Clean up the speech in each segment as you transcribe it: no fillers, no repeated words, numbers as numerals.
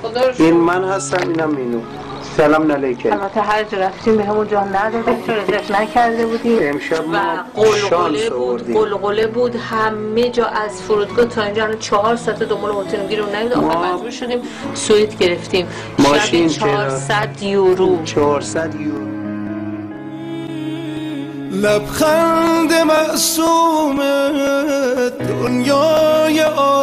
خدا رو شکر. این من هستم، اینم مینو. سلام علیکم. البته هر جا رفتیم به همون جا ندادیم چون رزرو نکرده بودیم امشب ما قلقله بود، قلقله بود همه جا از فرودگاه تا اینجا 4 ساعت دنبال هتل گیرون نیاد. آخر مجبور شدیم سوئد گرفتیم. ماشین 400 یورو. 400 یورو. لبخند معصومت، دنیای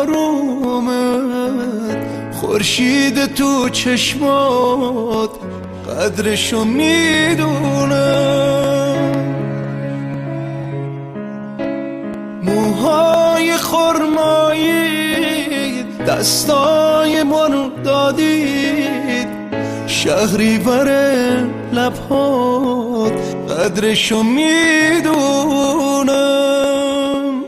آرومت، خورشید تو چشمات قدرشو میدونم. موهای خرمایی دستای منو دادید، شهریور لبهات قدرشو میدونم.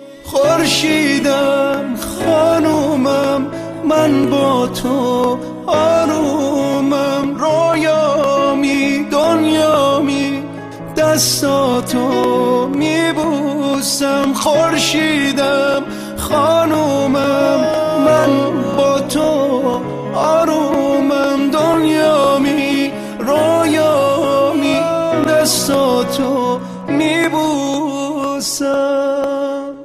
خورشیدم خانومم، من با تو آرومم، رویامی دنیامی دستاتو میبوسم. خورشیدم خانومم، من با تو آرومم، دنیامی رویامی دستاتو میبوسم.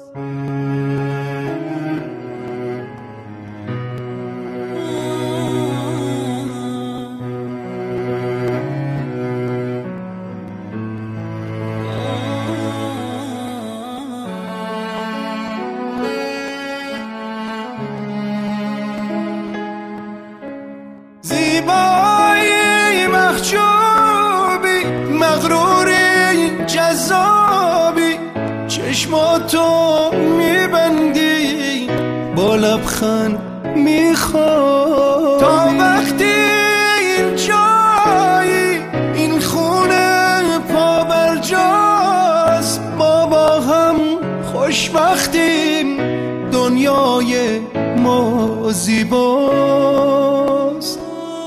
زیبایی محجوبی، مغروری جذابی، چشماتو میبندی با لبخند میخوابی. تا وقتی این جایی این خونه پا بر جاست، ما با هم خوشبختیم، دنیای ما زیباست.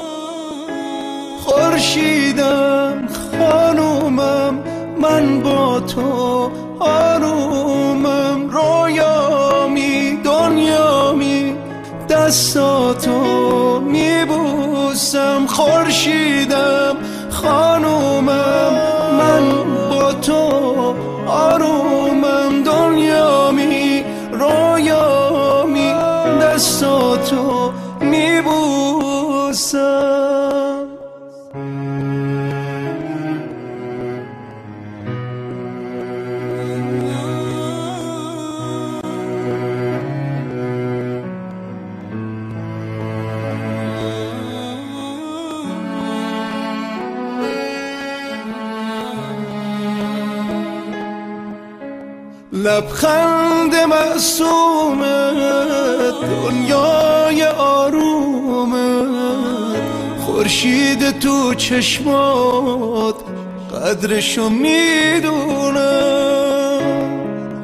خورشیدم خانومم، من با تو آرومم، رویامی دنیامی دستاتو میبوسم. خورشیدم خانومم، من با تو آرومم، دنیامی رویامی دستاتو میبوسم. لبخند معصومت، دنیای آرومت، خورشید تو چشمات قدرشو میدونم.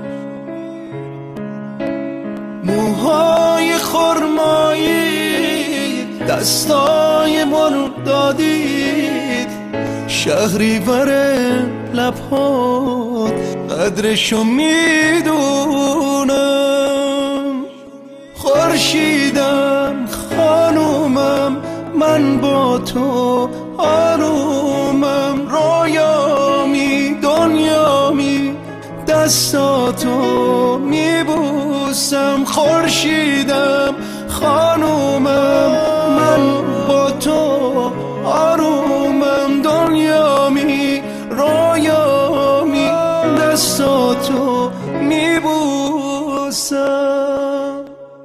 موهای خرمایی دستای منو دادید، شهریور لبهات قدرشو میدونم. خورشیدم خانومم، من با تو آرومم، رویامی دنیامی دستاتو میبوسم. خورشیدم خانومم، من با تو آرومم، دنیامی رویامی دستاتو میبوسم.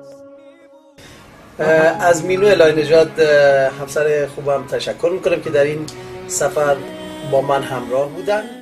از مینو الهی نژاد همسر خوبم تشکر میکنم که در این سفر با من همراه بودن.